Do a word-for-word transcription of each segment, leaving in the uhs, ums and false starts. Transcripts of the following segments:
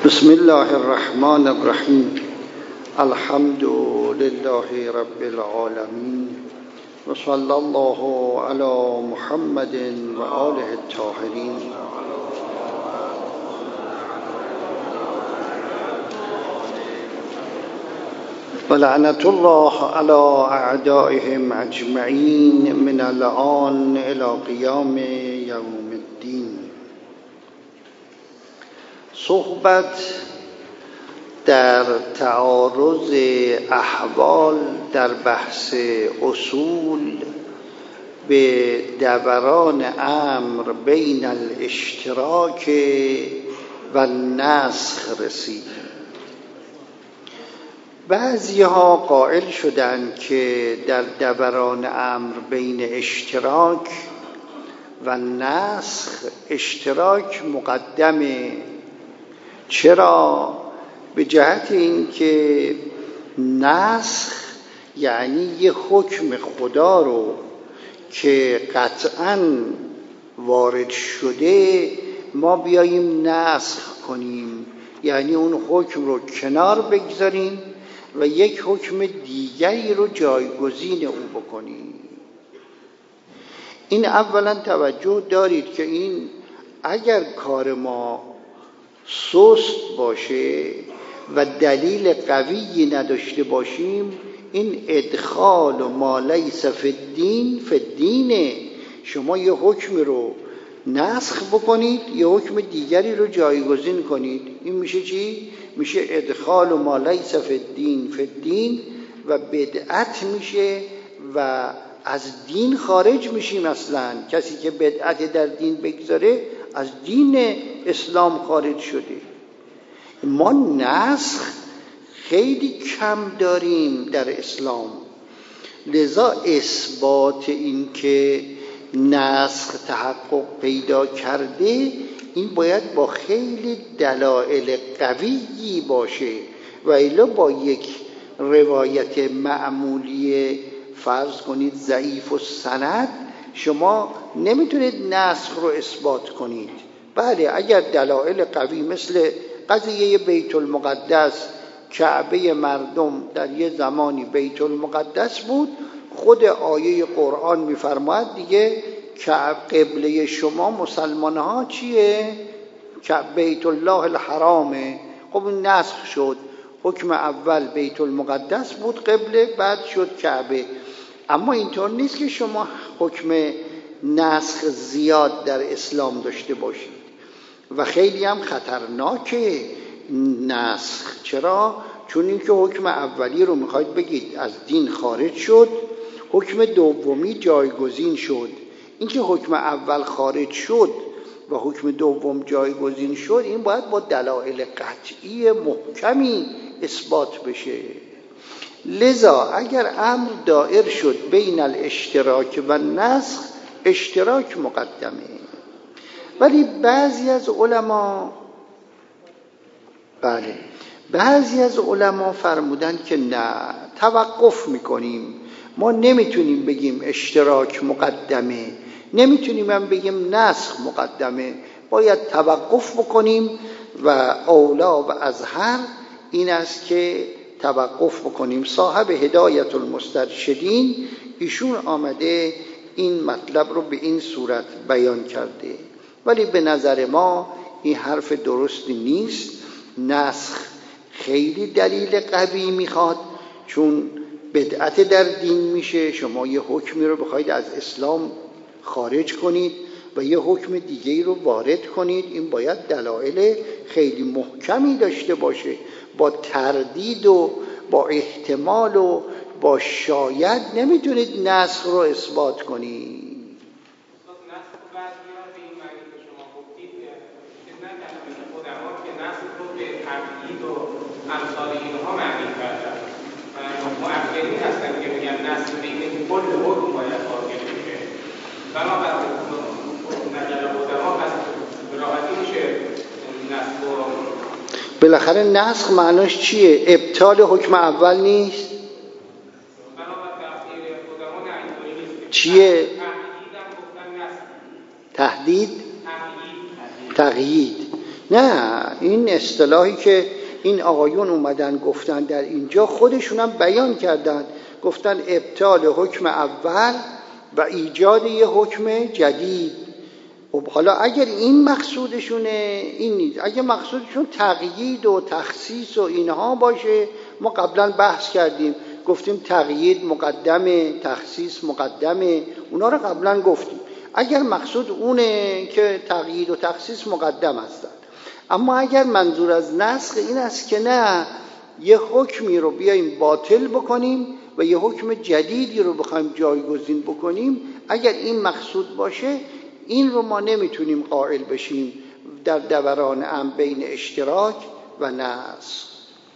بسم الله الرحمن الرحیم. الحمد لله رب العالمین و صلی الله علی محمد و آله الطاهرین. و لعنت الله علی اعدائهم اجمعین من الآن الی قیام یوم الدین. صحبت در تعارض احوال در بحث اصول به دوران امر بین الاشتراک و النسخ رسید. بعضی ها قائل شدند که در دوران امر بین اشتراک و نسخ اشتراک مقدمه. چرا؟ به جهت اینکه نسخ یعنی یه حکم خدا رو که قطعاً وارد شده ما بیاییم نسخ کنیم، یعنی اون حکم رو کنار بگذاریم و یک حکم دیگری رو جایگزین او بکنیم. این اولا توجه دارید که این اگر کار ما سست باشه و دلیل قوی نداشته باشیم، این ادخال و ما لیس فی الدین فی الدین. شما یه حکم رو نسخ بکنید یه حکم دیگری رو جایگزین کنید، این میشه چی؟ میشه ادخال و ما لیس فی الدین فی الدین و بدعت میشه و از دین خارج میشیم. اصلا کسی که بدعت در دین بگذاره از دین اسلام خارج شده. ما نسخ خیلی کم داریم در اسلام، لذا اثبات این که نسخ تحقق پیدا کرده این باید با خیلی دلایل قویی باشه و الا با یک روایت معمولی فرض کنید ضعیف و سند شما نمیتونید نسخ رو اثبات کنید. بله اگر دلایل قوی مثل قضیه بیت المقدس، کعبه مردم در یه زمانی بیت المقدس بود، خود آیه قرآن میفرماید دیگه کعبه قبله شما مسلمان ها چیه؟ بیت الله الحرامه. خب این نسخ شد، حکم اول بیت المقدس بود قبله، بعد شد کعبه. اما اینطور نیست که شما حکم نسخ زیاد در اسلام داشته باشید و خیلی هم خطرناکه نسخ. چرا؟ چون اینکه حکم اولی رو میخواید بگید از دین خارج شد، حکم دومی جایگزین شد. اینکه حکم اول خارج شد و حکم دوم جایگزین شد این باید با دلایل قطعی محکمی اثبات بشه. لذا اگر امر دائر شد بین الاشتراک و نسخ، اشتراک مقدمه. ولی بعضی از علما بله بعضی از علما فرمودن که نه، توقف میکنیم، ما نمیتونیم بگیم اشتراک مقدمه، نمیتونیم هم بگیم نسخ مقدمه، باید توقف بکنیم و اولا و ازهر این است که توقف بکنیم. صاحب هدایت المسترشدین ایشون آمده این مطلب رو به این صورت بیان کرده، ولی به نظر ما این حرف درستی نیست. نسخ خیلی دلیل قوی میخواد، چون بدعت در دین میشه. شما یه حکمی رو بخواید از اسلام خارج کنید و یه حکم دیگه رو وارد کنید، این باید دلایل خیلی محکمی داشته باشه. با تردید و با احتمال و با شاید نمیتونید نسخ رو اثبات کنید. امثال اینها معنی کردن مؤثرین هستن که میگن نسخ بین کل حکم باید واقع بشه. بنابراین نظر قدما پس به راحتی میشه نسخ رو. بالاخره نسخ معناش چیه؟ ابطال حکم اول نیست؟ بنابراین تفسیر قدما نه اینطوری نیست. چیه؟ تهدید هم گفتن نسخ. تهدید؟ تغییر. تغیید. نه، این اصطلاحی که این آقایون اومدن گفتن در اینجا خودشون هم بیان کردن، گفتن ابطال حکم اول و ایجاد یه حکم جدید. خب حالا اگر این مقصودشونه این نیست، اگر مقصودشون تقیید و تخصیص و اینها باشه، ما قبلا بحث کردیم گفتیم تقیید مقدمه، تخصیص مقدمه، اونا رو قبلا گفتیم. اگر مقصود اونه که تقیید و تخصیص مقدم هستن، اما اگر منظور از نسخ این است که نه، یه حکمی رو بیاییم باطل بکنیم و یه حکم جدیدی رو بخوایم جایگزین بکنیم، اگر این مقصود باشه، این رو ما نمیتونیم قائل بشیم در دوران امر بین اشتراک و نسخ.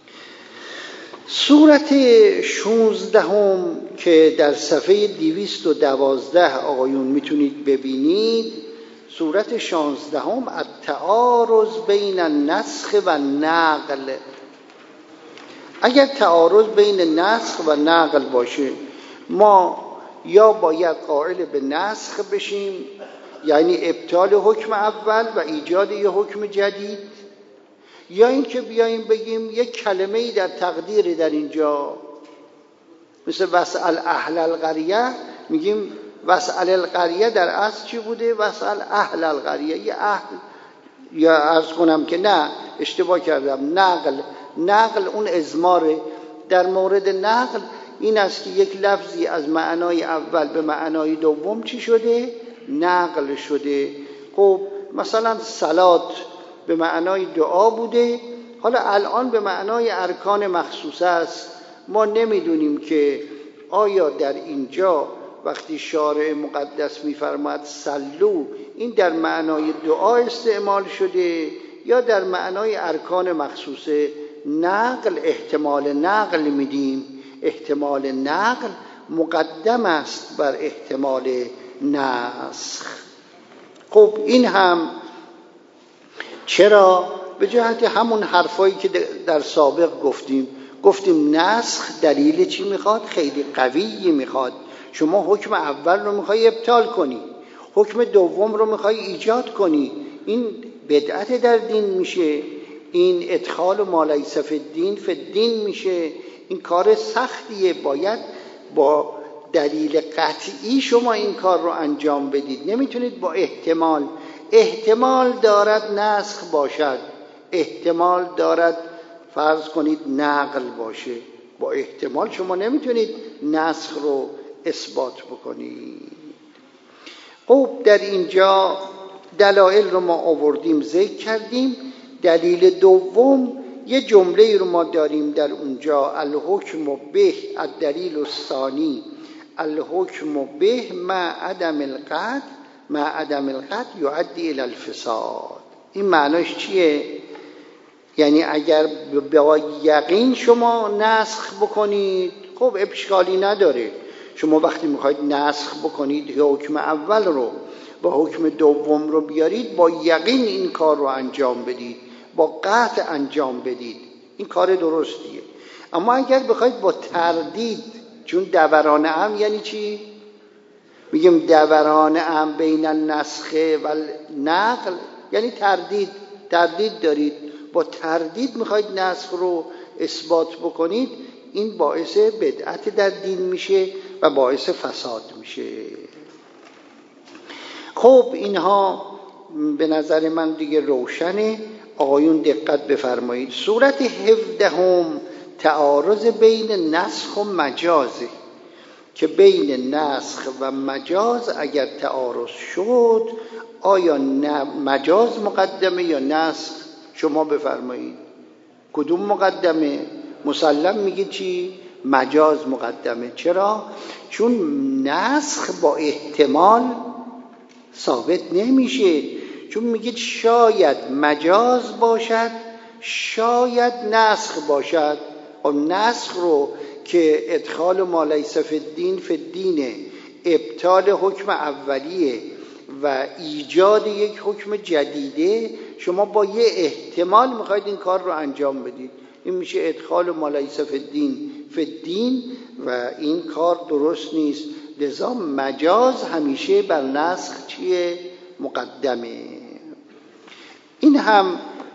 صورت شانزدهم که در صفحه دویست و دوازده آقایون میتونید ببینید، صورت شانزدهم التعارض بین النسخ و نقل. اگر تعارض بین نسخ و نقل باشه، ما یا باید قائل به نسخ بشیم، یعنی ابطال حکم اول و ایجاد یه حکم جدید، یا اینکه بیاییم بگیم یک کلمه‌ای در تقدیر در اینجا مثل وسأل اهل القریه، میگیم وسأل القریه در اصل چی بوده؟ وسأل اهل القریه. یه اهل، یا عرض کنم که نه اشتباه کردم، نقل نقل اون ازماره. در مورد نقل این است که یک لفظی از معنای اول به معنای دوم چی شده؟ نقل شده. خب مثلا صلات به معنای دعا بوده، حالا الان به معنای ارکان مخصوصه است. ما نمیدونیم که آیا در اینجا وقتی شارع مقدس میفرماد صلو، این در معنای دعا استعمال شده یا در معنای ارکان مخصوصه. نقل احتمال نقل میدیم، احتمال نقل مقدم است بر احتمال نسخ. خب این هم چرا؟ به جهت همون حرفایی که در سابق گفتیم گفتیم نسخ دلیل چی میخواد؟ خیلی قوی میخواد. شما حکم اول رو میخوای ابطال کنی، حکم دوم رو میخوای ایجاد کنی، این بدعت در دین میشه، این ادخال ما لیس فی الدین فی الدین میشه. این کار سختیه، باید با دلیل قطعی شما این کار رو انجام بدید، نمیتونید با احتمال. احتمال دارد نسخ باشد، احتمال دارد فرض کنید نقل باشه، با احتمال شما نمیتونید نسخ رو اثبات بکنید. خب در اینجا دلایل رو ما آوردیم، ذکر کردیم. دلیل دوم یه جمله رو ما داریم در اونجا، الحکم به الدلیل الثانی الحکم به مع عدم القطع مع عدم القطع یؤدی الی الفساد. این معناش چیه؟ یعنی اگر با یقین شما نسخ بکنید، خب اشکالی نداره. شما وقتی میخواید نسخ بکنید حکم اول رو با حکم دوم رو بیارید، با یقین این کار رو انجام بدید، با قطع انجام بدید، این کار درستیه. اما اگر بخواید با تردید، چون دوران هم یعنی چی؟ میگیم دوران هم بین النسخ و نقل یعنی تردید، تردید دارید، با تردید میخواید نسخ رو اثبات بکنید، این باعث بدعت در دین میشه و باعث فساد میشه. خب اینها به نظر من دیگه روشنه. آقایون دقت بفرمایید. صورت هفدهم تعارض بین نسخ و مجازه، که بین نسخ و مجاز اگر تعارض شد، آیا مجاز مقدمه یا نسخ؟ شما بفرمایید کدوم مقدمه؟ مسلم میگید چی؟ مجاز مقدمه. چرا؟ چون نسخ با احتمال ثابت نمیشه، چون میگید شاید مجاز باشد شاید نسخ باشد. و نسخ رو که ادخال ما لیس فی الدین فی الدین، ابطال حکم اولیه و ایجاد یک حکم جدیده، شما با یه احتمال میخواید این کار رو انجام بدید، این میشه ادخال ما لیس فی الدین فی الدین و این کار درست نیست. لذا مجاز همیشه بر نسخ چیه؟ مقدمه. این هم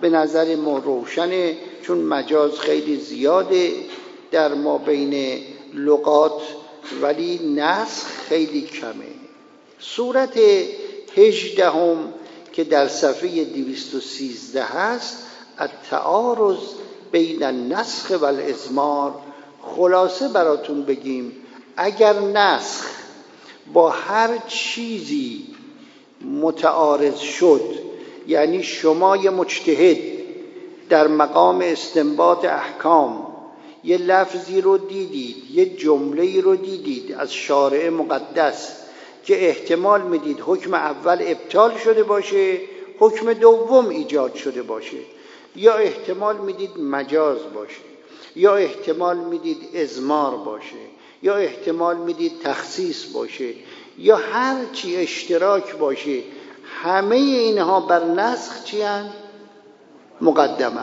به نظر ما روشنه، چون مجاز خیلی زیاده در ما بین لغات، ولی نسخ خیلی کمه. صورت هجدهم که در صفحه دویست و سیزده هست، التعارض بین النسخ و الازمار. خلاصه براتون بگیم اگر نسخ با هر چیزی متعارض شد، یعنی شما یه مجتهد در مقام استنباط احکام یه لفظی رو دیدید، یه جمله‌ای رو دیدید از شارع مقدس که احتمال میدید حکم اول ابطال شده باشه، حکم دوم ایجاد شده باشه، یا احتمال میدید مجاز باشه، یا احتمال میدید ازمار باشه، یا احتمال میدید تخصیص باشه، یا هر چی اشتراک باشه، همه اینها بر نسخ چی هستند؟ مقدمه.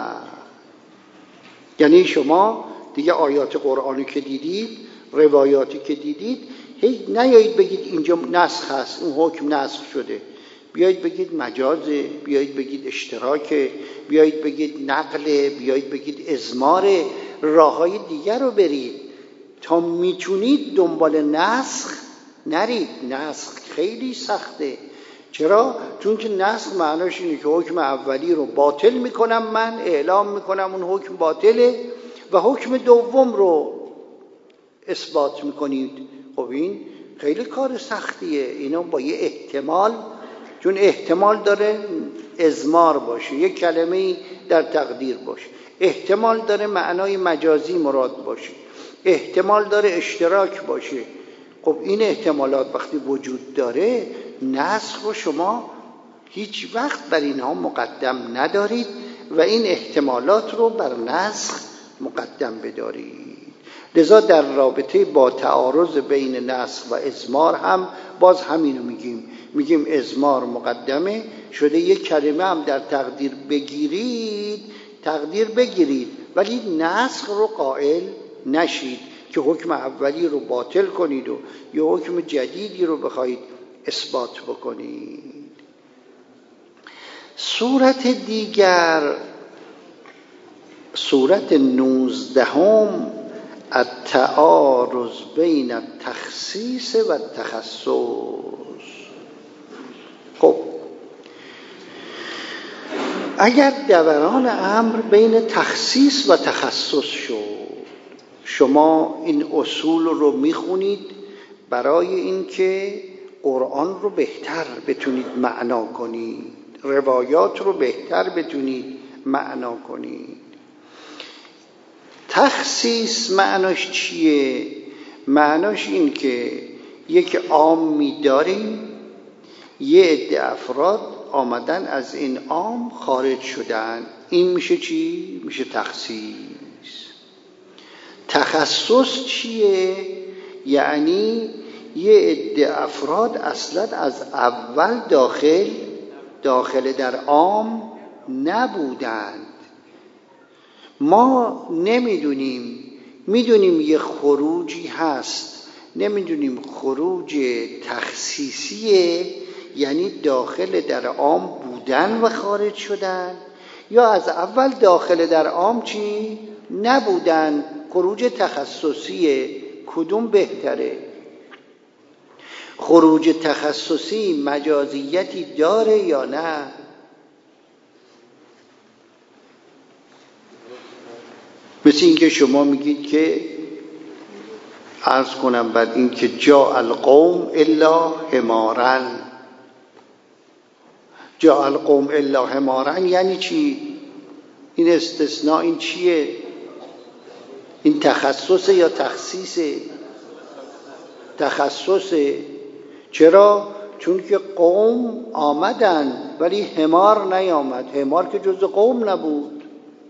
یعنی شما دیگه آیات قرآنی که دیدید، روایاتی که دیدید، هیچ نیایید بگید اینجا نسخ هست، اون حکم نسخ شده، بیایید بگید مجازه، بیایید بگید اشتراکه، بیایید بگید نقله، بیایید بگید ازماره، راههای دیگر رو برید تا میتونید دنبال نسخ نرید. نسخ خیلی سخته. چرا؟ چون که نسخ معناش اینه که حکم اولی رو باطل میکنم، من اعلام میکنم اون حکم باطله و حکم دوم رو اثبات میکنید. خب این خیلی کار سختیه. اینا با یه احتمال، چون احتمال داره ازمار باشه، یک کلمه‌ای در تقدیر باشه، احتمال داره معنای مجازی مراد باشه، احتمال داره اشتراک باشه. خب این احتمالات وقتی وجود داره، نسخ رو شما هیچ وقت بر اینها مقدم ندارید و این احتمالات رو بر نسخ مقدم بدارید. لذا در رابطه با تعارض بین نسخ و ازمار هم باز همینو میگیم، میگیم ازمار مقدمه شده، یک کلمه هم در تقدیر بگیرید، تقدیر بگیرید، ولی نسخ رو قائل نشید که حکم اولی رو باطل کنید و یا حکم جدیدی رو بخواید اثبات بکنید. صورت دیگر، صورت نوزدهم، التعارض بین التخصیص و التخصص. خب اگر دوران امر بین تخصیص و تخصص شد، شما این اصول رو میخونید برای اینکه قرآن رو بهتر بتونید معنا کنید، روایات رو بهتر بتونید معنا کنید. تخصیص معناش چیه؟ معناش این که یک عامی داریم، یه عده افراد آمدن از این عام خارج شدن، این میشه چی؟ میشه تخصیص. تخصص چیه؟ یعنی یه عده افراد اصلا از اول داخل داخل در عام نبودند. ما نمیدونیم، میدونیم یه خروجی هست، نمیدونیم خروج تخصیصیه یعنی داخل در عام بودن و خارج شدن، یا از اول داخل در عام چی؟ نبودن، خروج تخصصیه. کدوم بهتره؟ خروج تخصصی مجازیتی داره یا نه؟ مثل این که شما میگید که عرض کنم بعد این که جاء القوم الا حمارا. جاء القوم الا حمارا یعنی چی؟ این استثناء این چیه؟ این تخصصه یا تخصیصه؟ تخصصه. چرا؟ چون که قوم آمدن ولی حمار نیامد. حمار که جز قوم نبود.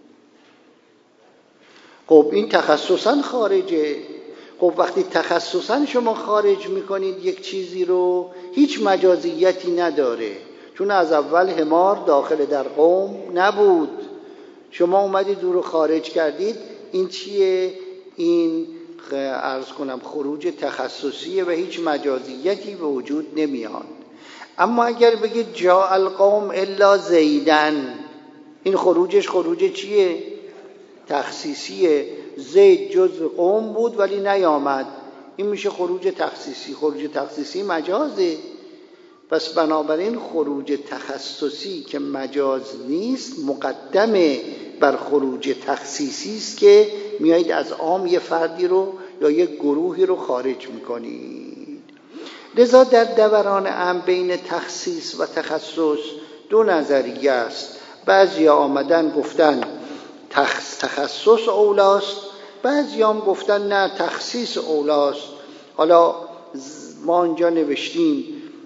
خب این تخصصاً خارجه. خب وقتی تخصصاً شما خارج میکنید یک چیزی رو، هیچ مجازیتی نداره، چون از اول حمار داخل در قوم نبود، شما اومدید او رو خارج کردید. این چیه؟ این عرض کنم خروج تخصصیه و هیچ مجازیتی به وجود نمیاد. اما اگر بگید جاء القوم الا زیدن، این خروجش خروج چیه؟ تخصیصیه. زید جزء قوم بود ولی نیامد، این میشه خروج تخصیصی. خروج تخصیصی مجازه. پس بنابراین خروج تخصصی که مجاز نیست مقدمه بر خروج تخصیصی است که میایید از عام یه فردی رو یا یه گروهی رو خارج میکنید. لذا در دوران عام بین تخصیص و تخصص دو نظریه است. بعضی آمدن گفتن تخصص اولاست، بعضی هم گفتن نه تخصیص اولاست. حالا ما اینجا نوشتیم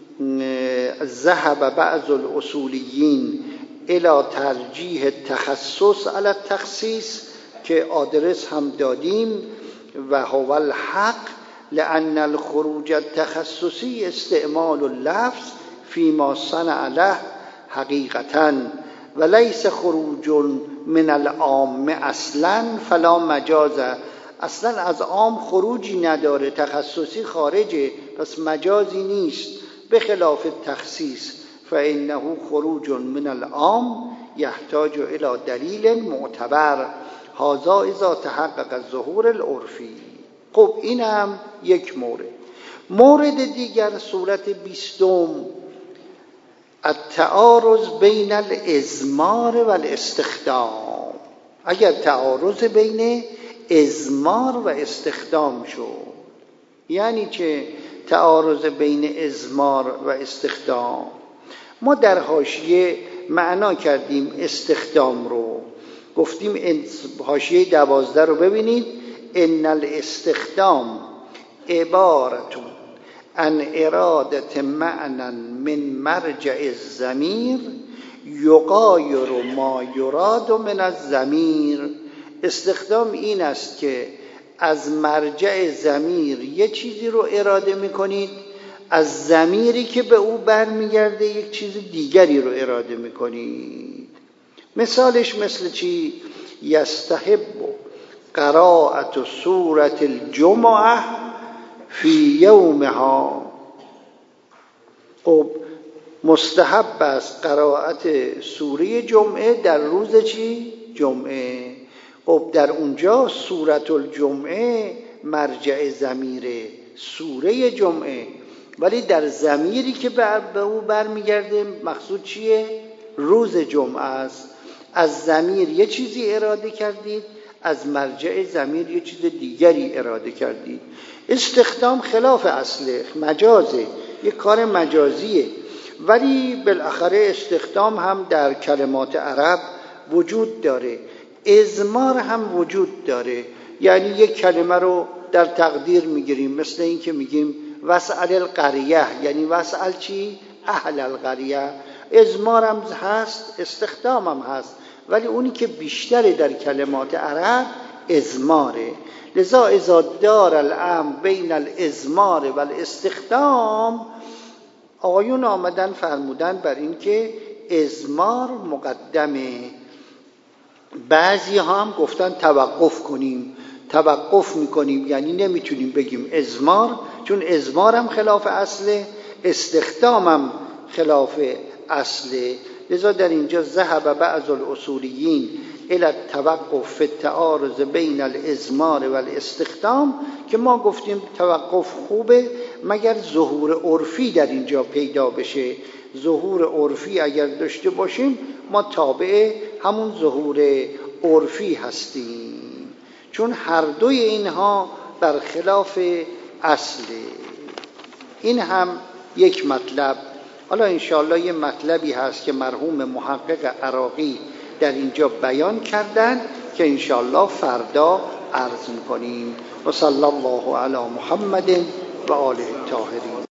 ذهب بعض الاصولیین الی ترجیح تخصص علی التخصیص که آدرس هم دادیم و هو الحق لأن الخروج التخصصی استعمال اللفظ فيما صنع له حقیقتاً ولیس خروج من العام اصلا فلا مجاز. اصلا از عام خروجی نداره، تخصصی خارجه، پس مجازی نیست. بخلاف التخصیص فإنه خروج من العام يحتاج إلى دلیل معتبر هذا اذا تحقق الظهور العرفی. خب این هم یک مورد. مورد دیگر صورت بیستم التعارض بین الازمار و الاستخدام. اگر تعارض بین ازمار و استخدام شد، یعنی چه تعارض بین ازمار و استخدام؟ ما در حاشیه معنا کردیم استخدام رو، گفتیم حاشیه دوازده رو ببینید. ان الاستخدام عبارتون عن اراده معنی من مرجع الضمیر یغایر ما یراد من الضمیر. استخدام این است که از مرجع ضمیر یه چیزی رو اراده میکنید، از ضمیری که به او برمیگرده یک چیز دیگری رو اراده میکنید. مثالش مثل چی؟ یستحب قراءة سورة الجمعه فی یومها. خب مستحب است قرائت سوره جمعه در روز چی؟ جمعه. خب در اونجا سورة الجمعه مرجع ضمیره، سوره جمعه، ولی در ضمیری که به او برمیگرده مقصود چیه؟ روز جمعه است. از ضمیر یه چیزی اراده کردید، از مرجع ضمیر یه چیز دیگری اراده کردید. استخدام خلاف اصله، مجازه، یه کار مجازیه، ولی بالاخره استخدام هم در کلمات عرب وجود داره، ازمار هم وجود داره. یعنی یک کلمه رو در تقدیر میگیریم، مثل این که میگیم وسأل القریه، یعنی وسأل چی؟ اهل القریه. ازمار هم هست، استخدام هم هست، ولی اونی که بیشتره در کلمات عرب ازماره. لذا اذا دار الامر بین الازمار و الاستخدام، آقایون آمدن فرمودن بر این که ازمار مقدمه. بعضی هم گفتن توقف کنیم، توقف میکنیم، یعنی نمیتونیم بگیم ازمار، چون ازمار هم خلاف اصله، استخدام هم خلاف اصله. لذا در اینجا ذهب بعض الاصولیین الی التوقف فی التعارض بین الازمار و الاستخدام، که ما گفتیم توقف خوبه مگر ظهور عرفی در اینجا پیدا بشه. ظهور عرفی اگر داشته باشیم ما تابع همون ظهور عرفی هستیم، چون هر دوی اینها برخلاف اصله. این هم یک مطلب. حالا انشاءالله یه مطلبی هست که مرحوم محقق عراقی در اینجا بیان کردن که انشاءالله فردا عرض میکنیم. و صلی الله علی محمد و آله الطاهرین.